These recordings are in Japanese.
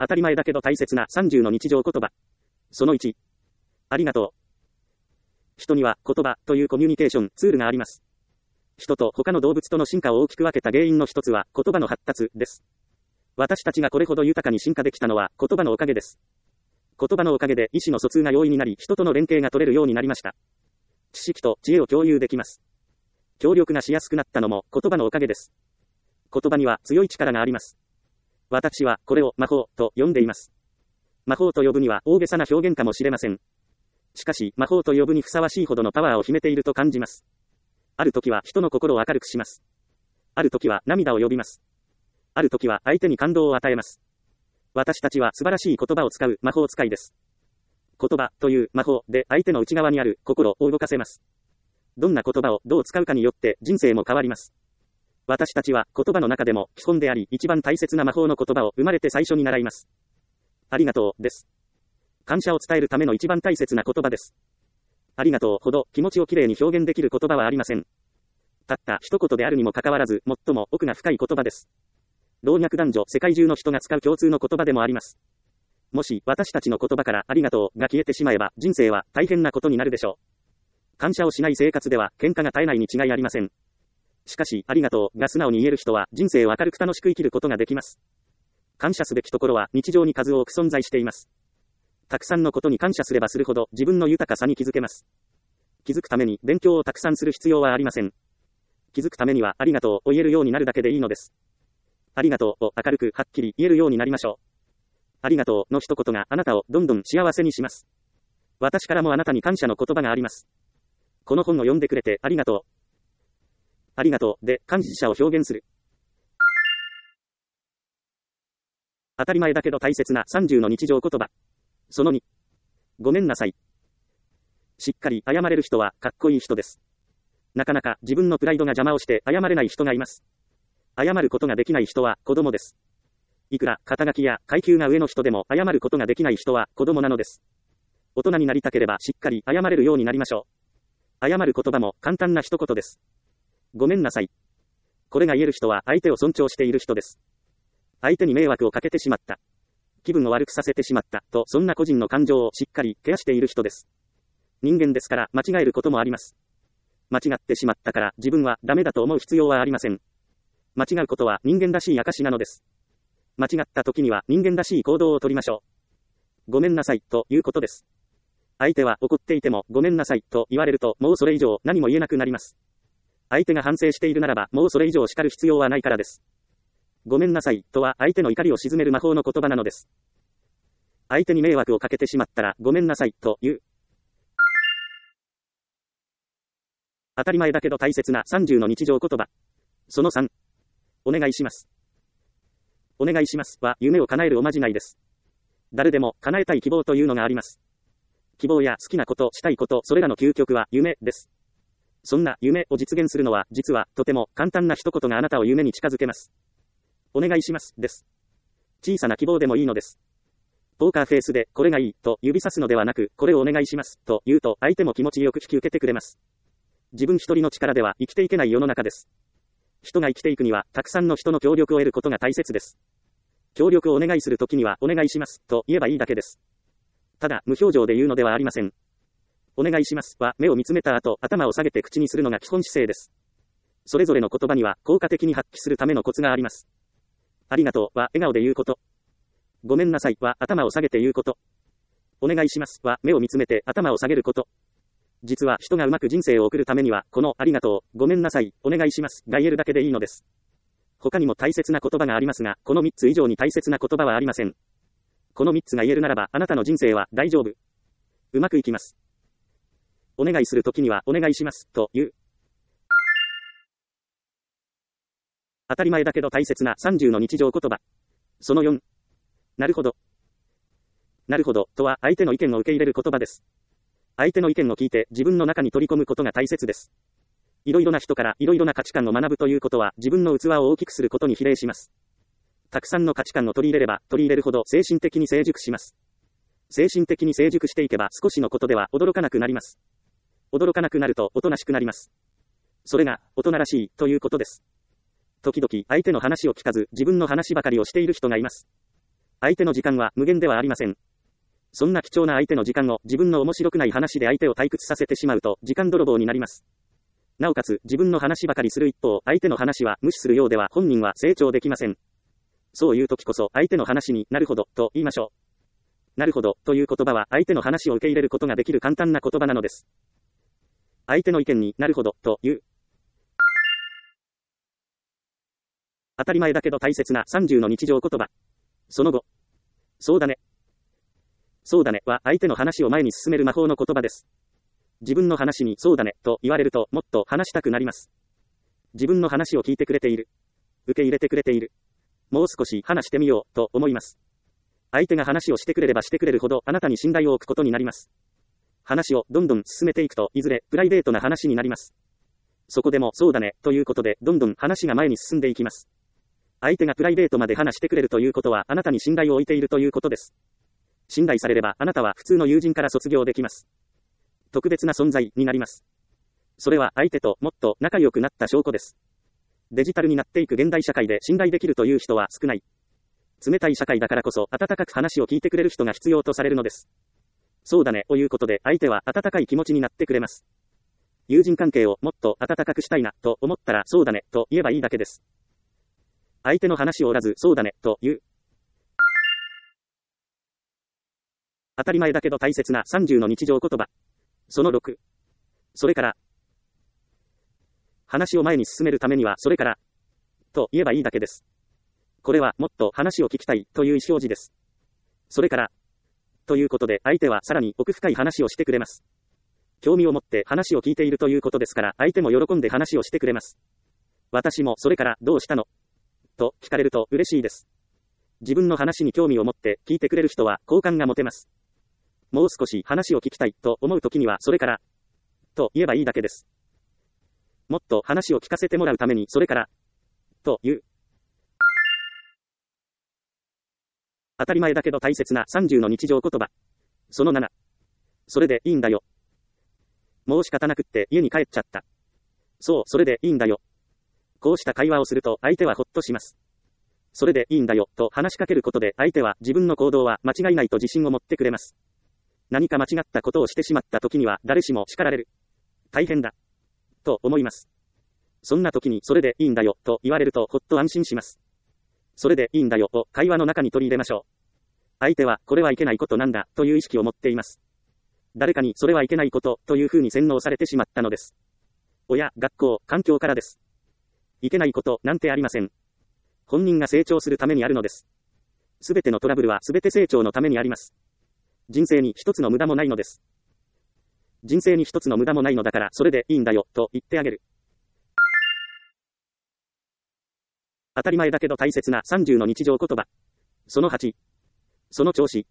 当たり前だけど大切な30の日常言葉。その1。ありがとう。人には言葉というコミュニケーションツールがあります。人と他の動物との進化を大きく分けた原因の一つは言葉の発達です。私たちがこれほど豊かに進化できたのは言葉のおかげです。言葉のおかげで意思の疎通が容易になり、人との連携が取れるようになりました。知識と知恵を共有できます。協力がしやすくなったのも言葉のおかげです。言葉には強い力があります。私はこれを魔法と呼んでいます。魔法と呼ぶには大げさな表現かもしれません。しかし魔法と呼ぶにふさわしいほどのパワーを秘めていると感じます。ある時は人の心を明るくします。ある時は涙を呼びます。ある時は相手に感動を与えます。私たちは素晴らしい言葉を使う魔法使いです。言葉という魔法で相手の内側にある心を動かせます。どんな言葉をどう使うかによって人生も変わります。私たちは言葉の中でも基本であり一番大切な魔法の言葉を生まれて最初に習います。ありがとうです。感謝を伝えるための一番大切な言葉です。ありがとうほど気持ちをきれいに表現できる言葉はありません。たった一言であるにもかかわらず最も奥が深い言葉です。老若男女世界中の人が使う共通の言葉でもあります。もし私たちの言葉からありがとうが消えてしまえば人生は大変なことになるでしょう。感謝をしない生活では喧嘩が絶えないに違いありません。しかしありがとうが素直に言える人は人生を明るく楽しく生きることができます。感謝すべきところは日常に数多く存在しています。たくさんのことに感謝すればするほど自分の豊かさに気づけます。気づくために勉強をたくさんする必要はありません。気づくためにはありがとうを言えるようになるだけでいいのです。ありがとうを明るくはっきり言えるようになりましょう。ありがとうの一言があなたをどんどん幸せにします。私からもあなたに感謝の言葉があります。この本を読んでくれてありがとう。ありがとうで感謝を表現する。当たり前だけど大切な30の日常言葉。その2。ごめんなさい。しっかり謝れる人はかっこいい人です。なかなか自分のプライドが邪魔をして謝れない人がいます。謝ることができない人は子供です。いくら肩書きや階級が上の人でも謝ることができない人は子供なのです。大人になりたければしっかり謝れるようになりましょう。謝る言葉も簡単な一言です。ごめんなさい。これが言える人は相手を尊重している人です。相手に迷惑をかけてしまった。気分を悪くさせてしまったと、そんな個人の感情をしっかりケアしている人です。人間ですから間違えることもあります。間違ってしまったから自分はダメだと思う必要はありません。間違うことは人間らしい証なのです。間違った時には人間らしい行動をとりましょう。ごめんなさいということです。相手は怒っていてもごめんなさいと言われるともうそれ以上何も言えなくなります。相手が反省しているならばもうそれ以上叱る必要はないからです。ごめんなさいとは相手の怒りを鎮める魔法の言葉なのです。相手に迷惑をかけてしまったらごめんなさいという。当たり前だけど大切な30の日常言葉。その3。お願いします。お願いしますは夢を叶えるおまじないです。誰でも叶えたい希望というのがあります。希望や好きなこと、したいこと、それらの究極は夢です。そんな夢を実現するのは実はとても簡単な一言があなたを夢に近づけます。お願いしますです。小さな希望でもいいのです。ポーカーフェイスでこれがいいと指さすのではなく、これをお願いしますと言うと相手も気持ちよく引き受けてくれます。自分一人の力では生きていけない世の中です。人が生きていくにはたくさんの人の協力を得ることが大切です。協力をお願いするときにはお願いしますと言えばいいだけです。ただ無表情で言うのではありません。お願いしますは目を見つめた後頭を下げて口にするのが基本姿勢です。それぞれの言葉には効果的に発揮するためのコツがあります。ありがとうは笑顔で言うこと。ごめんなさいは頭を下げて言うこと。お願いしますは目を見つめて頭を下げること。実は人がうまく人生を送るためにはこのありがとう、ごめんなさい、お願いしますが言えるだけでいいのです。他にも大切な言葉がありますが、この3つ以上に大切な言葉はありません。この3つが言えるならばあなたの人生は大丈夫。うまくいきます。お願いするときにはお願いしますと言う。当たり前だけど大切な30の日常言葉。その4。なるほど。なるほどとは相手の意見を受け入れる言葉です。相手の意見を聞いて自分の中に取り込むことが大切です。いろいろな人からいろいろな価値観を学ぶということは自分の器を大きくすることに比例します。たくさんの価値観を取り入れれば取り入れるほど精神的に成熟します。精神的に成熟していけば少しのことでは驚かなくなります。驚かなくなるとおとなしくなります。それが大人らしいということです。時々相手の話を聞かず自分の話ばかりをしている人がいます。 相手の時間は無限ではありません。そんな貴重な相手の時間を自分の面白くない話で相手を退屈させてしまうと時間泥棒になります。なおかつ自分の話ばかりする一方、相手の話は無視するようでは本人は成長できません。そういう時こそ相手の話になるほどと言いましょう。なるほどという言葉は相手の話を受け入れることができる簡単な言葉なのです。相手の意見になるほどという。当たり前だけど大切な30の日常言葉。その後。そうだね。そうだねは相手の話を前に進める魔法の言葉です。自分の話にそうだねと言われるともっと話したくなります。自分の話を聞いてくれている。受け入れてくれている。もう少し話してみようと思います。相手が話をしてくれればしてくれるほどあなたに信頼を置くことになります。話をどんどん進めていくといずれプライベートな話になります。そこでもそうだねということでどんどん話が前に進んでいきます。相手がプライベートまで話してくれるということはあなたに信頼を置いているということです。信頼されればあなたは普通の友人から卒業できます。特別な存在になります。それは相手ともっと仲良くなった証拠です。デジタルになっていく現代社会で信頼できるという人は少ない。冷たい社会だからこそ温かく話を聞いてくれる人が必要とされるのです。そうだねということで相手は温かい気持ちになってくれます。友人関係をもっと温かくしたいなと思ったらそうだねと言えばいいだけです。相手の話を折らずそうだねと言う。当たり前だけど大切な30の日常言葉。その6。それから。話を前に進めるためにはそれから。と言えばいいだけです。これはもっと話を聞きたいという意思表示です。それから。ということで相手はさらに奥深い話をしてくれます。興味を持って話を聞いているということですから相手も喜んで話をしてくれます。私もそれからどうしたのと聞かれると嬉しいです。自分の話に興味を持って聞いてくれる人は好感が持てます。もう少し話を聞きたいと思うときにはそれからと言えばいいだけです。もっと話を聞かせてもらうためにそれからという。当たり前だけど大切な30の日常言葉。その7。それでいいんだよ。もう仕方なくって家に帰っちゃった。そう、それでいいんだよ。こうした会話をすると相手はほっとします。それでいいんだよと話しかけることで相手は自分の行動は間違いないと自信を持ってくれます。何か間違ったことをしてしまった時には誰しも叱られる。大変だ。と思います。そんな時にそれでいいんだよと言われるとほっと安心します。それでいいんだよを会話の中に取り入れましょう。相手はこれはいけないことなんだという意識を持っています。誰かにそれはいけないことというふうに洗脳されてしまったのです。親、学校、環境からです。いけないことなんてありません。本人が成長するためにあるのです。すべてのトラブルはすべて成長のためにあります。人生に一つの無駄もないのです。人生に一つの無駄もないのだからそれでいいんだよと言ってあげる。当たり前だけど大切な30の日常言葉。その8。その調子。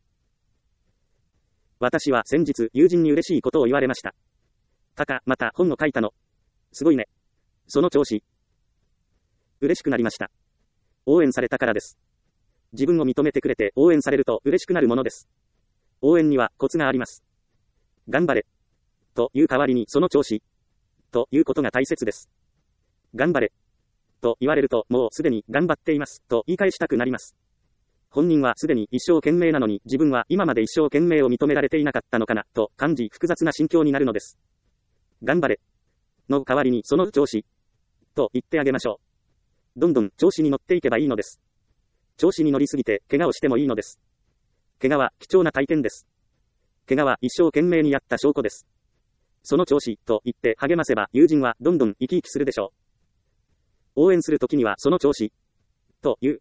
私は先日友人に嬉しいことを言われました。また本を書いたの。すごいね。その調子。嬉しくなりました。応援されたからです。自分を認めてくれて応援されると嬉しくなるものです。応援にはコツがあります。頑張れ。という代わりにその調子。ということが大切です。頑張れ。と言われるともうすでに頑張っています。と言い返したくなります。本人はすでに一生懸命なのに自分は今まで一生懸命を認められていなかったのかなと感じ複雑な心境になるのです。頑張れ。の代わりにその調子。と言ってあげましょう。どんどん調子に乗っていけばいいのです。調子に乗りすぎて怪我をしてもいいのです。怪我は貴重な体験です。怪我は一生懸命にやった証拠です。その調子と言って励ませば友人はどんどん生き生きするでしょう。応援するときにはその調子。という。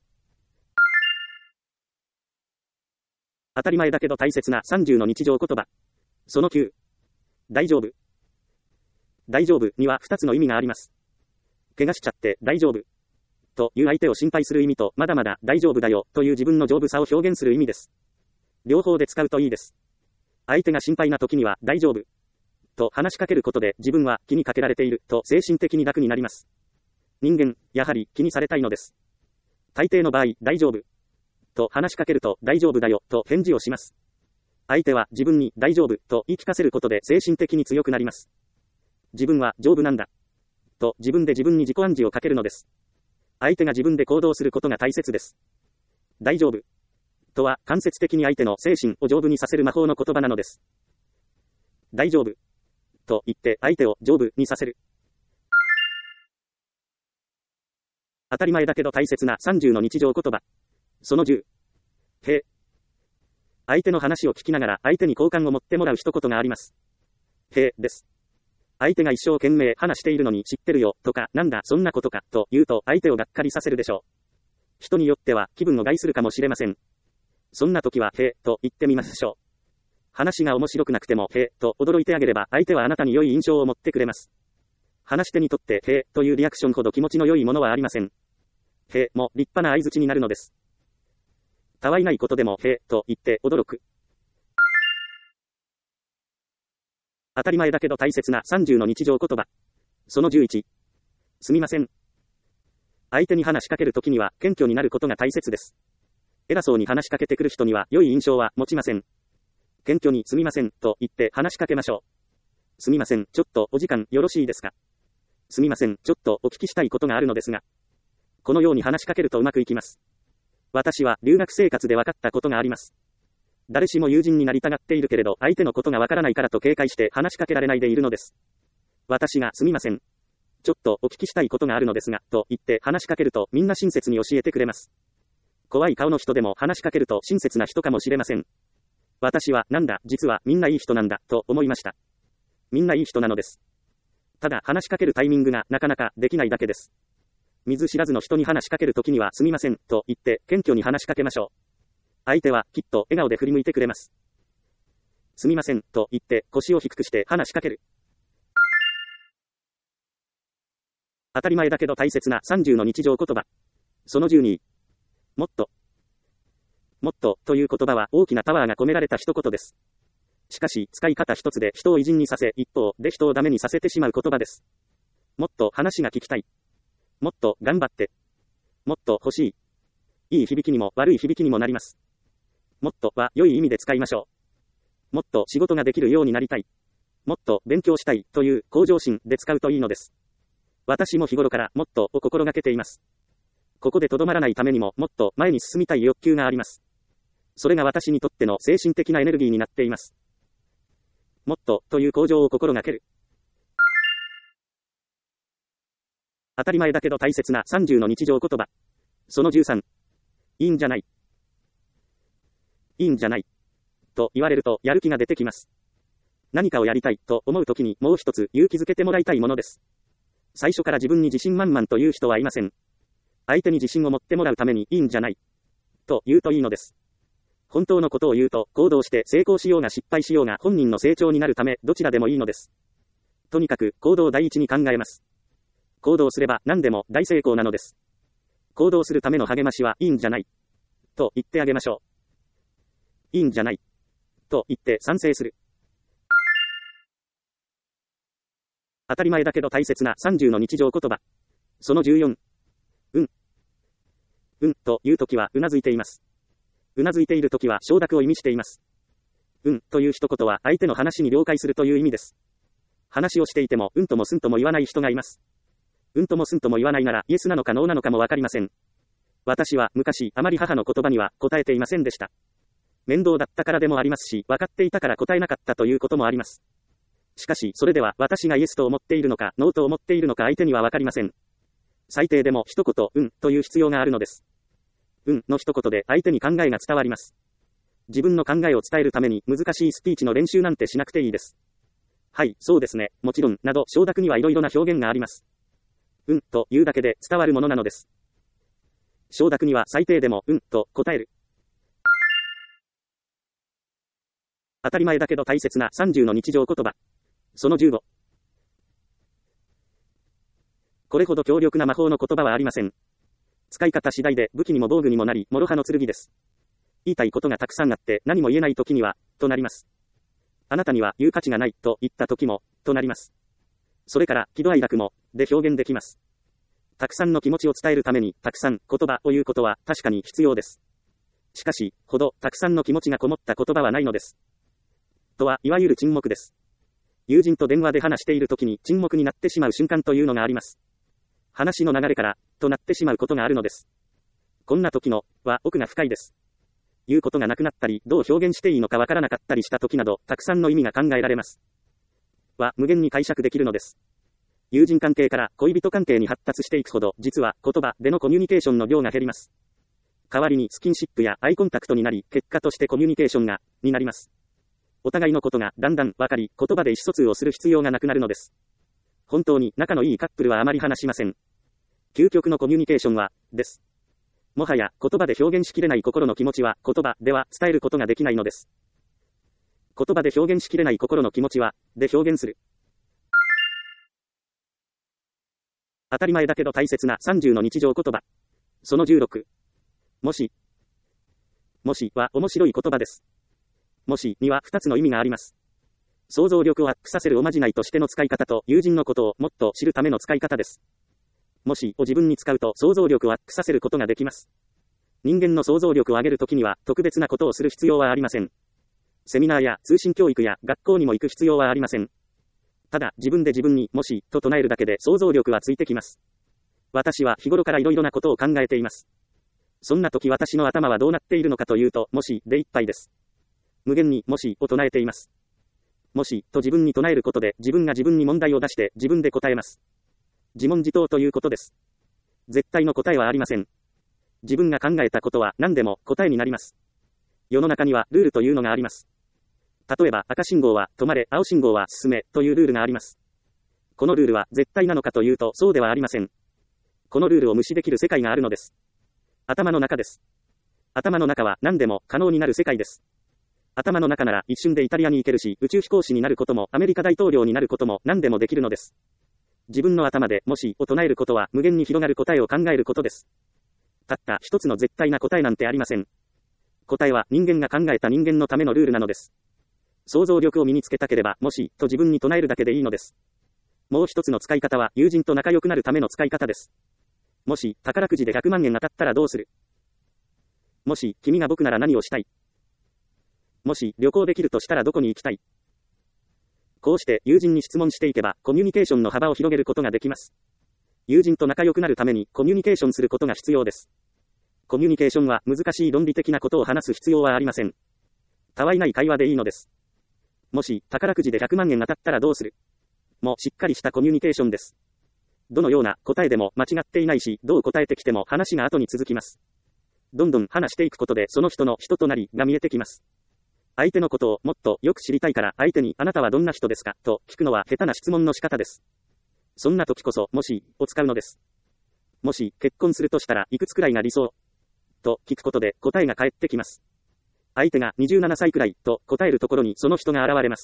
当たり前だけど大切な30の日常言葉。その9。大丈夫。大丈夫には2つの意味があります。怪我しちゃって大丈夫。という相手を心配する意味と、まだまだ大丈夫だよという自分の丈夫さを表現する意味です。両方で使うといいです。相手が心配な時には大丈夫。と話しかけることで自分は気にかけられていると精神的に楽になります。人間、やはり気にされたいのです。大抵の場合、大丈夫。と話しかけると大丈夫だよと返事をします。相手は自分に大丈夫と言い聞かせることで精神的に強くなります。自分は丈夫なんだ。と自分で自分に自己暗示をかけるのです。相手が自分で行動することが大切です。大丈夫。 とは間接的に相手の精神を丈夫にさせる魔法の言葉なのです。大丈夫と言って相手を丈夫にさせる。当たり前だけど大切な30の日常言葉。その10。へ。相手の話を聞きながら相手に好感を持ってもらう一言があります。へです。相手が一生懸命話しているのに知ってるよとかなんだそんなことかと言うと相手をがっかりさせるでしょう。人によっては気分を害するかもしれません。そんな時はへと言ってみましょう。話が面白くなくてもへと驚いてあげれば相手はあなたに良い印象を持ってくれます。話し手にとってへというリアクションほど気持ちの良いものはありません。へも立派な相槌になるのです。たわいないことでもへと言って驚く。当たり前だけど大切な30の日常言葉。その11。すみません。相手に話しかけるときには謙虚になることが大切です。偉そうに話しかけてくる人には良い印象は持ちません。謙虚にすみませんと言って話しかけましょう。すみません、ちょっとお時間よろしいですか。すみません、ちょっとお聞きしたいことがあるのですが。このように話しかけるとうまくいきます。私は留学生活で分かったことがあります。誰しも友人になりたがっているけれど相手のことがわからないからと警戒して話しかけられないでいるのです。私がすみません。ちょっとお聞きしたいことがあるのですが、と言って話しかけるとみんな親切に教えてくれます。怖い顔の人でも話しかけると親切な人かもしれません。私はなんだ、実はみんないい人なんだ、と思いました。みんないい人なのです。ただ話しかけるタイミングがなかなかできないだけです。見ず知らずの人に話しかけるときにはすみません、と言って謙虚に話しかけましょう。相手はきっと笑顔で振り向いてくれます。すみません、と言って腰を低くして話しかける。当たり前だけど大切な30の日常言葉。その12。もっと。もっとという言葉は大きなパワーが込められた一言です。しかし使い方一つで人を偉人にさせ、一方で人をダメにさせてしまう言葉です。もっと話が聞きたい。もっと頑張って。もっと欲しい。いい響きにも悪い響きにもなります。もっとは良い意味で使いましょう。もっと仕事ができるようになりたい。もっと勉強したいという向上心で使うといいのです。私も日頃からもっとを心がけています。ここでとどまらないためにももっと前に進みたい欲求があります。それが私にとっての精神的なエネルギーになっています。もっとという向上を心がける。当たり前だけど大切な30の日常言葉。その13。いいんじゃない。いいんじゃない。と言われるとやる気が出てきます。何かをやりたいと思うときにもう一つ勇気づけてもらいたいものです。最初から自分に自信満々という人はいません。相手に自信を持ってもらうためにいいんじゃない。と言うといいのです。本当のことを言うと行動して成功しようが失敗しようが本人の成長になるためどちらでもいいのです。とにかく行動を第一に考えます。行動すれば何でも大成功なのです。行動するための励ましはいいんじゃない。と言ってあげましょう。いいんじゃない。と言って賛成する。当たり前だけど大切な30の日常言葉。その14。というときはうなずいています。うなずいているときは承諾を意味しています。という一言は相手の話に了解するという意味です。話をしていてもともすんとも言わない人がいます。ともすんとも言わないならイエスなのかノーなのかもわかりません。私は昔あまり母の言葉には答えていませんでした。面倒だったからでもありますし、分かっていたから答えなかったということもあります。しかし、それでは私がイエスと思っているのか、ノーと思っているのか相手にはわかりません。最低でも一言、という必要があるのです。の一言で相手に考えが伝わります。自分の考えを伝えるために難しいスピーチの練習なんてしなくていいです。はい、そうですね、もちろん、など承諾にはいろいろな表現があります。というだけで伝わるものなのです。承諾には最低でも、と答える。当たり前だけど大切な30の日常言葉。その15。これほど強力な魔法の言葉はありません。使い方次第で武器にも防具にもなり、諸刃の剣です。言いたいことがたくさんあって何も言えないときには、となります。あなたには言う価値がないと言ったときも、となります。それから、喜怒哀楽も、で表現できます。たくさんの気持ちを伝えるために、たくさん言葉を言うことは確かに必要です。しかし、ほどたくさんの気持ちがこもった言葉はないのです。とは、いわゆる沈黙です。友人と電話で話しているときに沈黙になってしまう瞬間というのがあります。話の流れから、となってしまうことがあるのです。こんな時の、は奥が深いです。 言うことがなくなったり、どう表現していいのかわからなかったりした時など、たくさんの意味が考えられます。は、無限に解釈できるのです。友人関係から恋人関係に発達していくほど、実は言葉でのコミュニケーションの量が減ります。代わりにスキンシップやアイコンタクトになり、結果としてコミュニケーションになります。お互いのことがだんだんわかり、言葉で意思疎通をする必要がなくなるのです。本当に仲のいいカップルはあまり話しません。究極のコミュニケーションは、です。もはや言葉で表現しきれない心の気持ちは言葉では伝えることができないのです。言葉で表現しきれない心の気持ちは、で表現する。当たり前だけど大切な30の日常言葉。その16。もし。もしは面白い言葉です。もしには2つの意味があります。想像力をアップさせるおまじないとしての使い方と友人のことをもっと知るための使い方です。もしを自分に使うと想像力をアップさせることができます。人間の想像力を上げるときには特別なことをする必要はありません。セミナーや通信教育や学校にも行く必要はありません。ただ自分で自分にもしと唱えるだけで想像力はついてきます。私は日頃からいろいろなことを考えています。そんな時私の頭はどうなっているのかというと、もしでいっぱいです。無限にもしを唱えています。もしと自分に唱えることで自分が自分に問題を出して自分で答えます。自問自答ということです。絶対の答えはありません。自分が考えたことは何でも答えになります。世の中にはルールというのがあります。例えば赤信号は止まれ、青信号は進めというルールがあります。このルールは絶対なのかというとそうではありません。このルールを無視できる世界があるのです。頭の中です。頭の中は何でも可能になる世界です。頭の中なら一瞬でイタリアに行けるし、宇宙飛行士になることもアメリカ大統領になることも何でもできるのです。自分の頭でもしを唱えることは無限に広がる答えを考えることです。たった一つの絶対な答えなんてありません。答えは人間が考えた人間のためのルールなのです。想像力を身につけたければ、もしと自分に唱えるだけでいいのです。もう一つの使い方は友人と仲良くなるための使い方です。もし宝くじで100万円当たったらどうする？もし君が僕なら何をしたい？もし旅行できるとしたらどこに行きたい？こうして友人に質問していけばコミュニケーションの幅を広げることができます。友人と仲良くなるためにコミュニケーションすることが必要です。コミュニケーションは難しい論理的なことを話す必要はありません。たわいない会話でいいのです。もし宝くじで100万円当たったらどうする？もしっかりしたコミュニケーションです。どのような答えでも間違っていないし、どう答えてきても話が後に続きます。どんどん話していくことでその人の人となりが見えてきます。相手のことをもっとよく知りたいから相手にあなたはどんな人ですかと聞くのは下手な質問の仕方です。そんな時こそもしを使うのです。もし結婚するとしたらいくつくらいが理想と聞くことで答えが返ってきます。相手が27歳くらいと答えるところにその人が現れます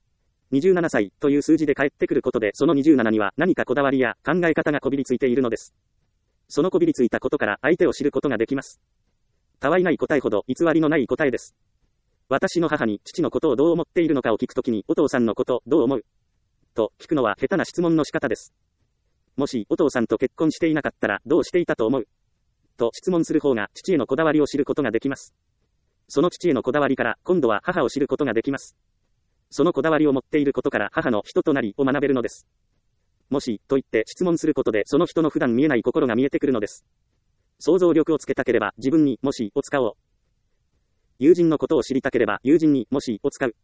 。27歳という数字で返ってくることでその27には何かこだわりや考え方がこびりついているのです。そのこびりついたことから相手を知ることができます。たわいない答えほど偽りのない答えです。私の母に父のことをどう思っているのかを聞くときにお父さんのことどう思うと聞くのは下手な質問の仕方です。もしお父さんと結婚していなかったらどうしていたと思うと質問する方が父へのこだわりを知ることができます。その父へのこだわりから今度は母を知ることができます。そのこだわりを持っていることから母の人となりを学べるのです。もしと言って質問することでその人の普段見えない心が見えてくるのです。想像力をつけたければ自分にもしを使おう。友人のことを知りたければ友人にもしを使う。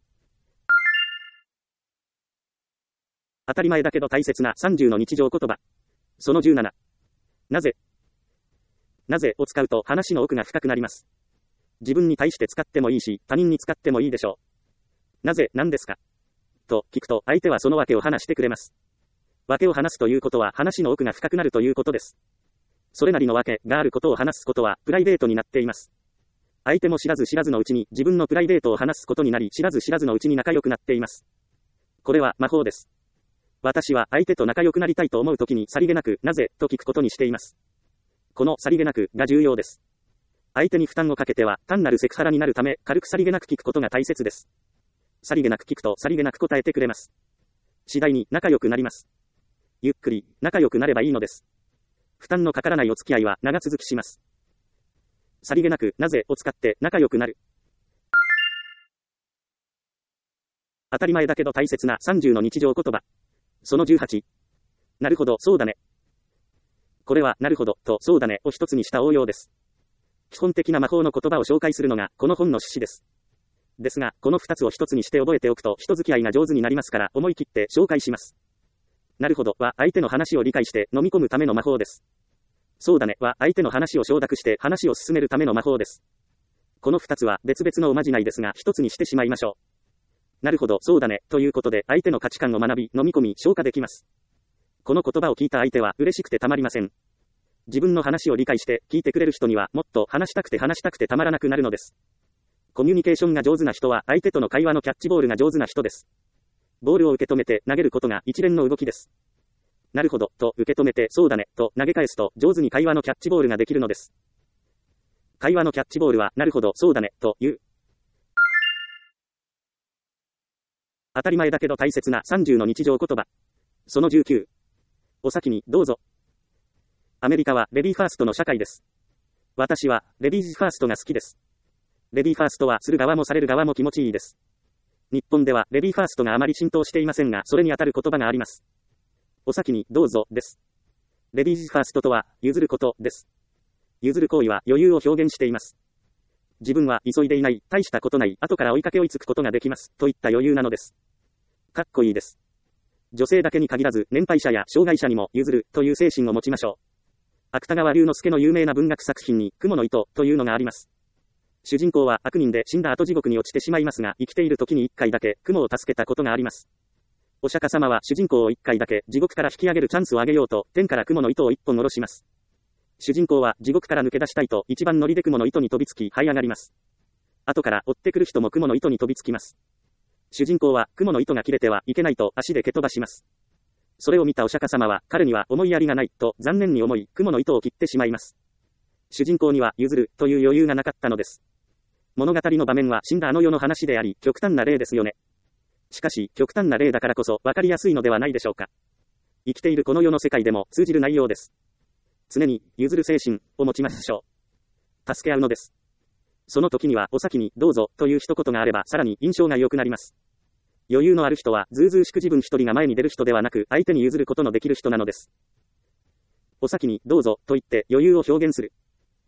当たり前だけど大切な30の日常言葉。その17。なぜを使うと話の奥が深くなります。自分に対して使ってもいいし、他人に使ってもいいでしょう。なぜなんですかと聞くと相手はその訳を話してくれます。訳を話すということは話の奥が深くなるということです。それなりの訳があることを話すことはプライベートになっています。相手も知らず知らずのうちに自分のプライベートを話すことになり、知らず知らずのうちに仲良くなっています。これは魔法です。私は相手と仲良くなりたいと思うときにさりげなくなぜと聞くことにしています。このさりげなくが重要です。相手に負担をかけては単なるセクハラになるため軽くさりげなく聞くことが大切です。さりげなく聞くとさりげなく答えてくれます。次第に仲良くなります。ゆっくり仲良くなればいいのです。負担のかからないお付き合いは長続きします。さりげなくなぜを使って仲良くなる。当たり前だけど大切な30の日常言葉。その18。なるほど、そうだね。これはなるほどとそうだねを一つにした応用です。 基本的な魔法の言葉を紹介するのが、この本の趣旨です。ですが、この2つを一つにして覚えておくと人付き合いが上手になりますから思い切って紹介します。なるほどは相手の話を理解して飲み込むための魔法です。そうだねは相手の話を承諾して話を進めるための魔法です。この2つは別々のおまじないですが一つにしてしまいましょう。なるほど、そうだねということで相手の価値観を学び飲み込み消化できます。この言葉を聞いた相手は嬉しくてたまりません。自分の話を理解して聞いてくれる人にはもっと話したくてたまらなくなるのです。コミュニケーションが上手な人は相手との会話のキャッチボールが上手な人です。ボールを受け止めて投げることが一連の動きです。なるほどと受け止めてそうだねと投げ返すと上手に会話のキャッチボールができるのです。会話のキャッチボールはなるほどそうだねという。当たり前だけど大切な30の日常言葉。その19。お先にどうぞ。アメリカはレディーファーストの社会です。私はレディーズファーストが好きです。レディーファーストはする側もされる側も気持ちいいです。日本ではレディーファーストがあまり浸透していませんが、それにあたる言葉があります。お先にどうぞです。レディーズファーストとは譲ることです。譲る行為は余裕を表現しています。自分は急いでいない、大したことない、後から追いかけ追いつくことができます、といった余裕なのです。かっこいいです。女性だけに限らず、年配者や障害者にも譲るという精神を持ちましょう。芥川龍之介の有名な文学作品に、蜘蛛の糸というのがあります。主人公は悪人で死んだ後地獄に落ちてしまいますが、生きている時に1回だけ雲を助けたことがあります。お釈迦様は主人公を1回だけ地獄から引き上げるチャンスをあげようと、天から雲の糸を1本下ろします。主人公は地獄から抜け出したいと一番乗りで雲の糸に飛びつき這い上がります。後から追ってくる人も雲の糸に飛びつきます。主人公は雲の糸が切れてはいけないと足で蹴飛ばします。それを見たお釈迦様は彼には思いやりがないと残念に思い雲の糸を切ってしまいます。主人公には譲るという余裕がなかったのです。物語の場面は死んだあの世の話であり、極端な例ですよね。しかし、極端な例だからこそ分かりやすいのではないでしょうか。生きているこの世の世界でも通じる内容です。常に譲る精神を持ちましょう。助け合うのです。その時にはお先にどうぞという一言があればさらに印象が良くなります。余裕のある人はずうずうしく自分一人が前に出る人ではなく相手に譲ることのできる人なのです。お先にどうぞと言って余裕を表現する。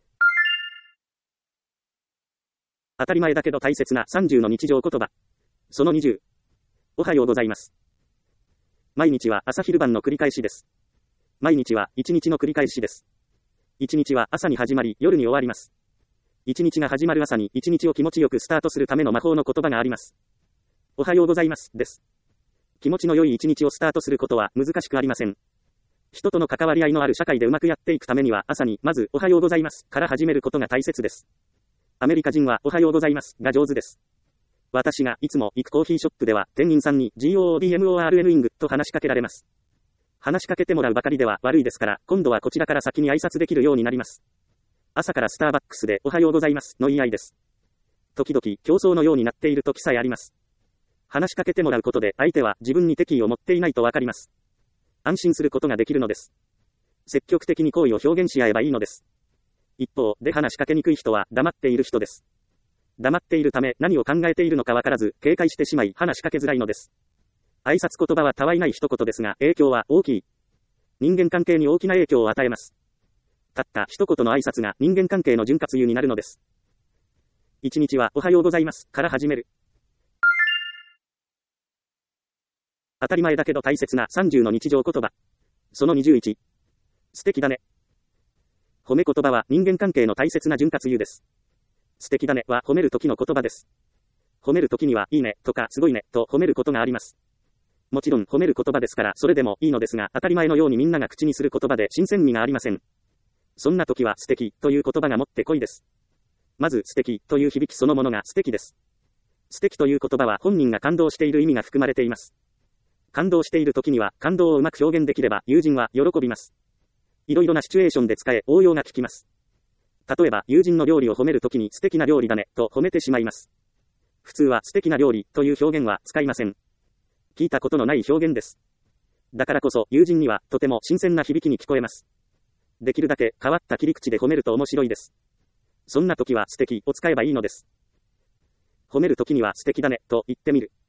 当たり前だけど大切な30の日常言葉。その20。おはようございます。毎日は朝昼晩の繰り返しです。毎日は一日の繰り返しです。一日は朝に始まり夜に終わります。一日が始まる朝に一日を気持ちよくスタートするための魔法の言葉があります。おはようございますです。気持ちの良い一日をスタートすることは難しくありません。人との関わり合いのある社会でうまくやっていくためには朝にまずおはようございますから始めることが大切です。アメリカ人はおはようございますが上手です。私がいつも行くコーヒーショップでは店員さんに GOODMORNING と話しかけられます。話しかけてもらうばかりでは悪いですから今度はこちらから先に挨拶できるようになります。朝からスターバックスでおはようございますの言い合いです。時々競争のようになっている時さえあります。話しかけてもらうことで相手は自分に敵意を持っていないとわかります。安心することができるのです。積極的に好意を表現し合えばいいのです。一方で話しかけにくい人は黙っている人です。黙っているため何を考えているのかわからず警戒してしまい話しかけづらいのです。挨拶言葉はたわいない一言ですが影響は大きい。人間関係に大きな影響を与えます。たった一言の挨拶が人間関係の潤滑油になるのです。一日はおはようございますから始める。当たり前だけど大切な30の日常言葉。その21。素敵だね。褒め言葉は人間関係の大切な潤滑油です。素敵だねは褒める時の言葉です。褒める時にはいいねとかすごいねと褒めることがあります。もちろん褒める言葉ですからそれでもいいのですが当たり前のようにみんなが口にする言葉で新鮮味がありません。そんな時は素敵という言葉がもってこいです。まず素敵という響きそのものが素敵です。素敵という言葉は本人が感動している意味が含まれています。感動している時には感動をうまく表現できれば友人は喜びます。いろいろなシチュエーションで使え応用が効きます。例えば友人の料理を褒めるときに素敵な料理だねと褒めてしまいます。普通は素敵な料理という表現は使いません。聞いたことのない表現です。だからこそ友人にはとても新鮮な響きに聞こえます。できるだけ変わった切り口で褒めると面白いです。そんな時は素敵を使えばいいのです。褒めるときには素敵だねと言ってみる。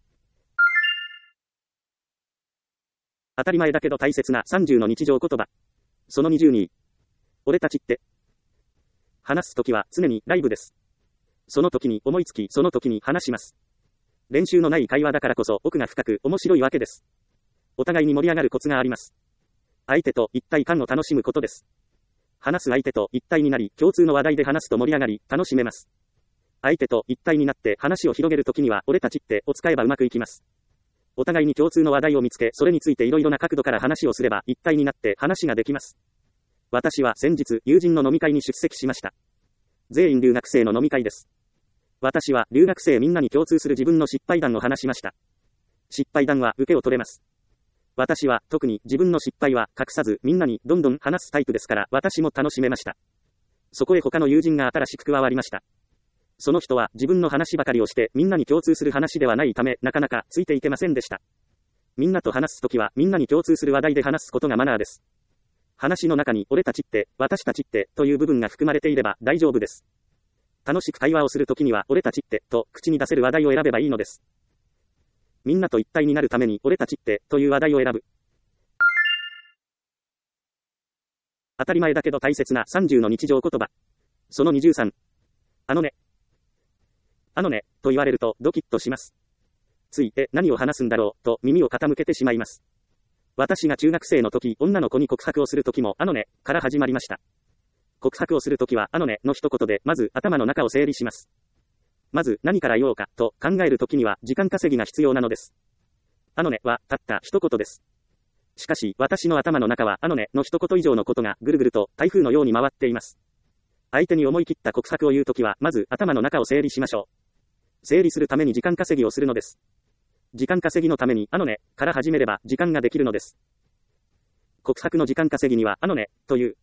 当たり前だけど大切な30の日常言葉。その20に。俺たちって。 話すときは常にライブです。その時に思いつき、その時に話します。練習のない会話だからこそ奥が深く面白いわけです。お互いに盛り上がるコツがあります。相手と一体感を楽しむことです。話す相手と一体になり、共通の話題で話すと盛り上がり、楽しめます。相手と一体になって話を広げるときには、俺たちってを使えばうまくいきます。お互いに共通の話題を見つけ、それについていろいろな角度から話をすれば、一体になって話ができます。私は先日、友人の飲み会に出席しました。全員留学生の飲み会です。私は留学生みんなに共通する自分の失敗談を話しました。失敗談は受けを取れます。私は特に自分の失敗は隠さずみんなにどんどん話すタイプですから私も楽しめました。そこへ他の友人が新しく加わりました。その人は自分の話ばかりをしてみんなに共通する話ではないためなかなかついていけませんでした。みんなと話すときはみんなに共通する話題で話すことがマナーです。話の中に俺たちって、私たちってという部分が含まれていれば大丈夫です。楽しく会話をするときには俺たちってと口に出せる話題を選べばいいのです。みんなと一体になるために俺たちってという話題を選ぶ。当たり前だけど大切な30の日常言葉。その23。あのね。あのね、と言われるとドキッとします。ついて何を話すんだろうと耳を傾けてしまいます。私が中学生の時、女の子に告白をする時もあのねから始まりました。告白をするときはあのねの一言でまず頭の中を整理します。まず何から言おうかと考えるときには時間稼ぎが必要なのです。あのねはたった一言です。しかし私の頭の中はあのねの一言以上のことがぐるぐると台風のように回っています。相手に思い切った告白を言うときはまず頭の中を整理しましょう。整理するために時間稼ぎをするのです。時間稼ぎのためにあのねから始めれば時間ができるのです。告白の時間稼ぎにはあのねという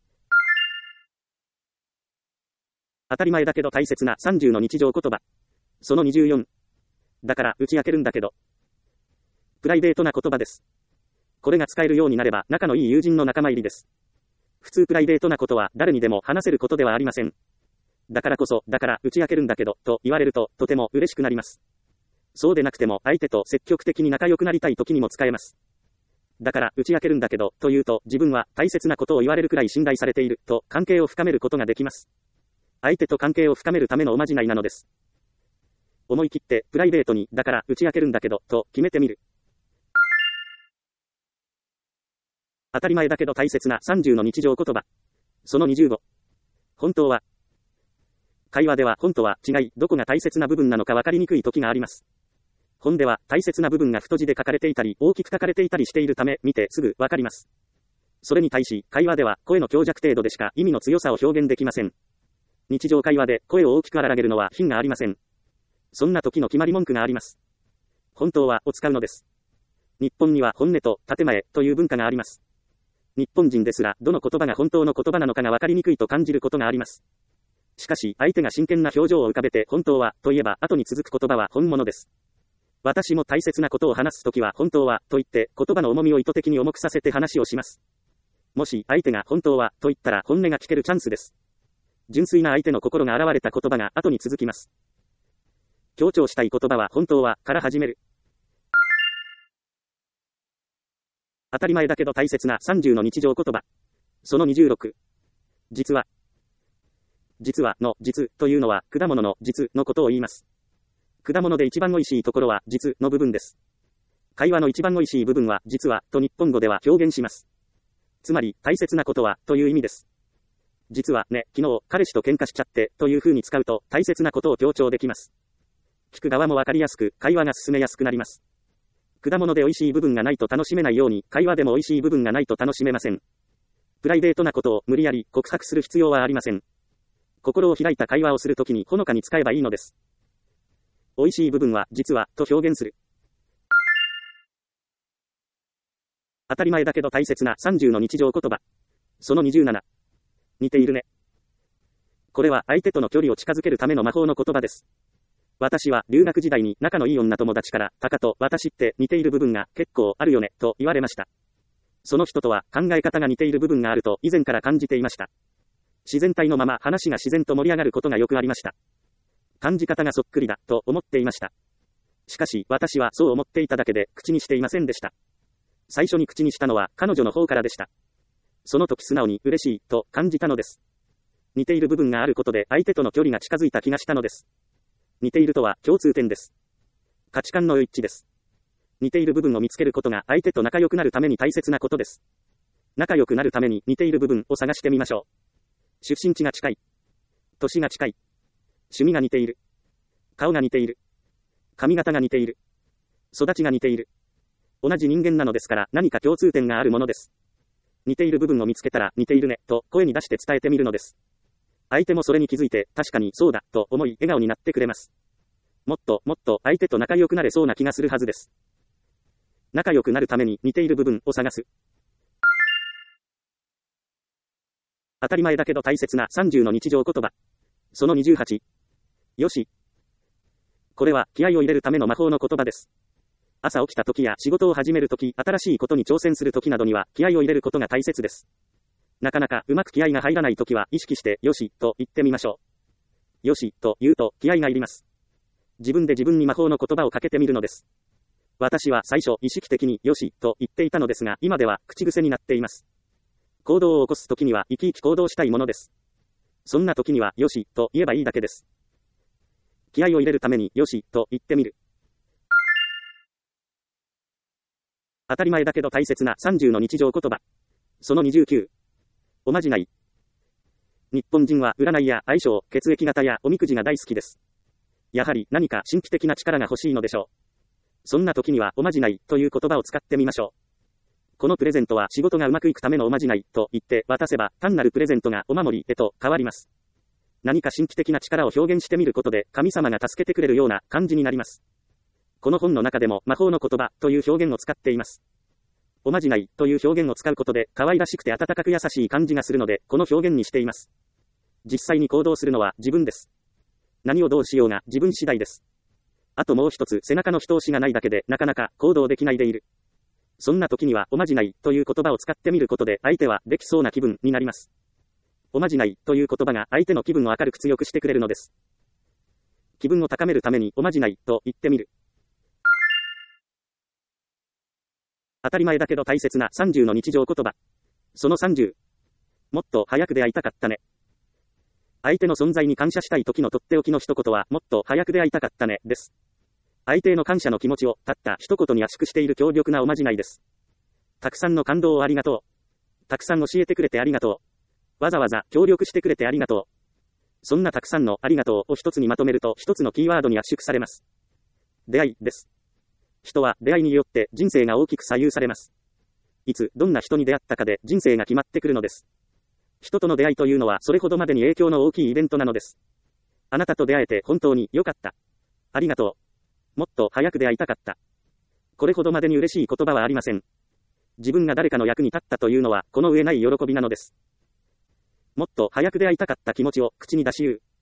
当たり前だけど大切な30の日常言葉。その24。だから打ち明けるんだけど。プライベートな言葉です。これが使えるようになれば仲のいい友人の仲間入りです。普通プライベートなことは誰にでも話せることではありません。だからこそ、だから打ち明けるんだけどと言われるととても嬉しくなります。そうでなくても相手と積極的に仲良くなりたい時にも使えます。だから打ち明けるんだけどと言うと自分は大切なことを言われるくらい信頼されていると関係を深めることができます。相手と関係を深めるためのおまじないなのです。思い切ってプライベートにだから打ち明けるんだけどと決めてみる。当たり前だけど大切な30の日常言葉。その25。本当は。会話では本とは違い、どこが大切な部分なのか分かりにくい時があります。本では大切な部分が太字で書かれていたり、大きく書かれていたりしているため、見てすぐ分かります。それに対し、会話では声の強弱程度でしか意味の強さを表現できません。日常会話で声を大きく荒げるのは品がありません。そんな時の決まり文句があります。本当はを使うのです。日本には本音と建前という文化があります。日本人ですら、どの言葉が本当の言葉なのかが分かりにくいと感じることがあります。しかし、相手が真剣な表情を浮かべて本当はと言えば、後に続く言葉は本物です。私も大切なことを話すときは本当はと言って言葉の重みを意図的に重くさせて話をします。もし相手が本当はと言ったら本音が聞けるチャンスです。純粋な相手の心が現れた言葉が後に続きます。強調したい言葉は本当はから始める。当たり前だけど大切な30の日常言葉。その26。実は。実はの実というのは果物の実のことを言います。果物で一番美味しいところは実の部分です。会話の一番美味しい部分は実はと日本語では表現します。つまり大切なことはという意味です。実はね、昨日彼氏と喧嘩しちゃってという風に使うと大切なことを強調できます。聞く側もわかりやすく会話が進めやすくなります。果物で美味しい部分がないと楽しめないように会話でも美味しい部分がないと楽しめません。プライベートなことを無理やり告白する必要はありません。心を開いた会話をするときにほのかに使えばいいのです。美味しい部分は実はと表現する。当たり前だけど大切な30の日常言葉。その27。似ているね。これは相手との距離を近づけるための魔法の言葉です。私は留学時代に仲のいい女友達から、タカと私って似ている部分が結構あるよねと言われました。その人とは考え方が似ている部分があると以前から感じていました。自然体のまま話が自然と盛り上がることがよくありました。感じ方がそっくりだと思っていました。しかし私はそう思っていただけで口にしていませんでした。最初に口にしたのは彼女の方からでした。その時素直に嬉しいと感じたのです。 似ている部分があることで相手との距離が近づいた気がしたのです。似ているとは共通点です。価値観の一致です。似ている部分を見つけることが相手と仲良くなるために大切なことです。仲良くなるために似ている部分を探してみましょう。出身地が近い。年が近い。趣味が似ている。顔が似ている。髪型が似ている。育ちが似ている。同じ人間なのですから何か共通点があるものです。似ている部分を見つけたら似ているねと声に出して伝えてみるのです。相手もそれに気づいて確かにそうだと思い笑顔になってくれます。もっともっと相手と仲良くなれそうな気がするはずです。仲良くなるために似ている部分を探す。当たり前だけど大切な30の日常言葉。その28。よし。これは気合を入れるための魔法の言葉です。朝起きた時や仕事を始める時、新しいことに挑戦する時などには気合を入れることが大切です。なかなかうまく気合が入らない時は意識してよしと言ってみましょう。よしと言うと気合がいります。自分で自分に魔法の言葉をかけてみるのです。私は最初意識的によしと言っていたのですが今では口癖になっています。行動を起こす時には生き生き行動したいものです。そんな時にはよしと言えばいいだけです。気合を入れるためによしと言ってみる。当たり前だけど大切な30の日常言葉。その29。おまじない。日本人は占いや相性、血液型やおみくじが大好きです。やはり何か神秘的な力が欲しいのでしょう。そんな時にはおまじないという言葉を使ってみましょう。このプレゼントは仕事がうまくいくためのおまじないと言って渡せば単なるプレゼントがお守りへと変わります。何か神秘的な力を表現してみることで神様が助けてくれるような感じになります。この本の中でも魔法の言葉という表現を使っています。おまじないという表現を使うことで可愛らしくて温かく優しい感じがするのでこの表現にしています。実際に行動するのは自分です。何をどうしようが自分次第です。あともう一つ背中の一押しがないだけでなかなか行動できないでいる。そんな時にはおまじないという言葉を使ってみることで相手はできそうな気分になります。おまじないという言葉が相手の気分を明るく強くしてくれるのです。気分を高めるためにおまじないと言ってみる。当たり前だけど大切な30の日常言葉。その30。もっと早く出会いたかったね。相手の存在に感謝したい時のとっておきの一言はもっと早く出会いたかったねです。相手への感謝の気持ちをたった一言に圧縮している強力なおまじないです。たくさんの感動をありがとう。たくさん教えてくれてありがとう。わざわざ協力してくれてありがとう。そんなたくさんのありがとうを一つにまとめると一つのキーワードに圧縮されます。出会いです。人は出会いによって人生が大きく左右されます。いつ、どんな人に出会ったかで人生が決まってくるのです。人との出会いというのはそれほどまでに影響の大きいイベントなのです。あなたと出会えて本当に良かった。ありがとう。もっと早く出会いたかった。これほどまでに嬉しい言葉はありません。自分が誰かの役に立ったというのはこの上ない喜びなのです。もっと早く出会いたかった気持ちを口に出し言う。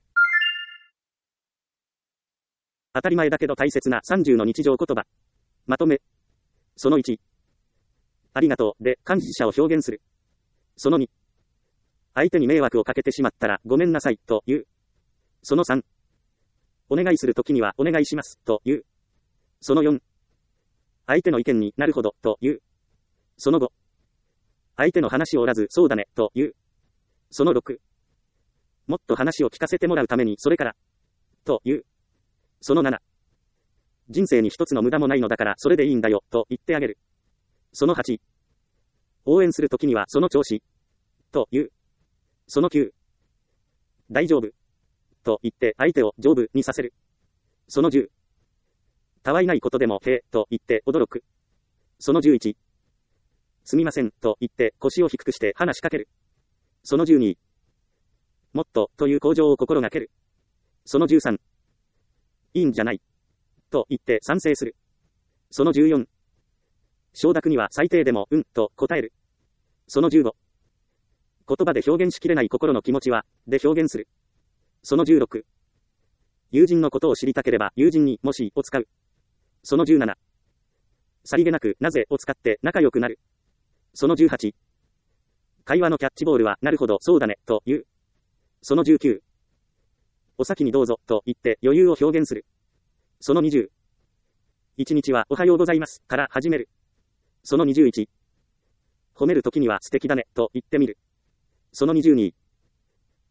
当たり前だけど大切な30の日常言葉。まとめ。その1。ありがとうで感謝を表現する。その2。相手に迷惑をかけてしまったらごめんなさいと言う。その3。お願いするときにはお願いしますと言う。その4。相手の意見になるほどと言う。その5。相手の話を折らずそうだねと言う。その6。もっと話を聞かせてもらうためにそれからと言う。その7。人生に一つの無駄もないのだからそれでいいんだよと言ってあげる。その8。応援するときにはその調子と言う。その9。大丈夫と言って相手を丈夫にさせる。その10。たわいないことでもへえと言って驚く。その11。すみませんと言って腰を低くして話しかける。その12。もっとという向上を心がける。その13。いいんじゃないと言って賛成する。その14。承諾には最低でもうんと答える。その15。言葉で表現しきれない心の気持ちはで表現する。その16。友人のことを知りたければ友人にもしを使う。その17。さりげなくなぜを使って仲良くなる。その18。会話のキャッチボールはなるほどそうだねと言う。その19。お先にどうぞと言って余裕を表現する。その20。一日はおはようございますから始める。その21。褒めるときには素敵だねと言ってみる。その22。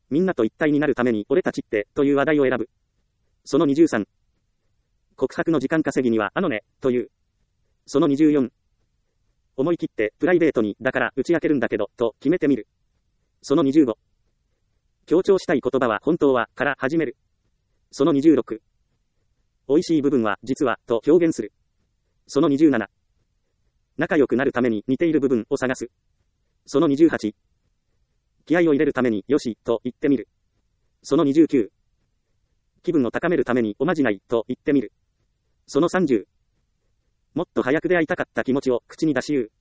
みんなと一体になるために俺たちってという話題を選ぶ。その23。告白の時間稼ぎにはね、という。その24。思い切ってプライベートにだから打ち明けるんだけど、と決めてみる。その25。強調したい言葉は本当はから始める。その26。美味しい部分は実はと表現する。その27。仲良くなるために似ている部分を探す。その28。気合を入れるためによしと言ってみる。その29。気分を高めるためにおまじないと言ってみる。その30。もっと早く出会いたかった気持ちを口に出し言う。